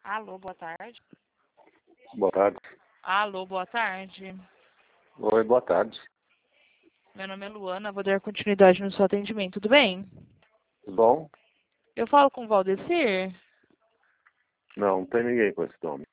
Alô, boa tarde. Boa tarde. Alô, boa tarde. Oi, boa tarde. Meu nome é Luana, vou dar continuidade no seu atendimento, tudo bem? Tudo bom? Eu falo com o Valdecir? Não tem ninguém com esse nome.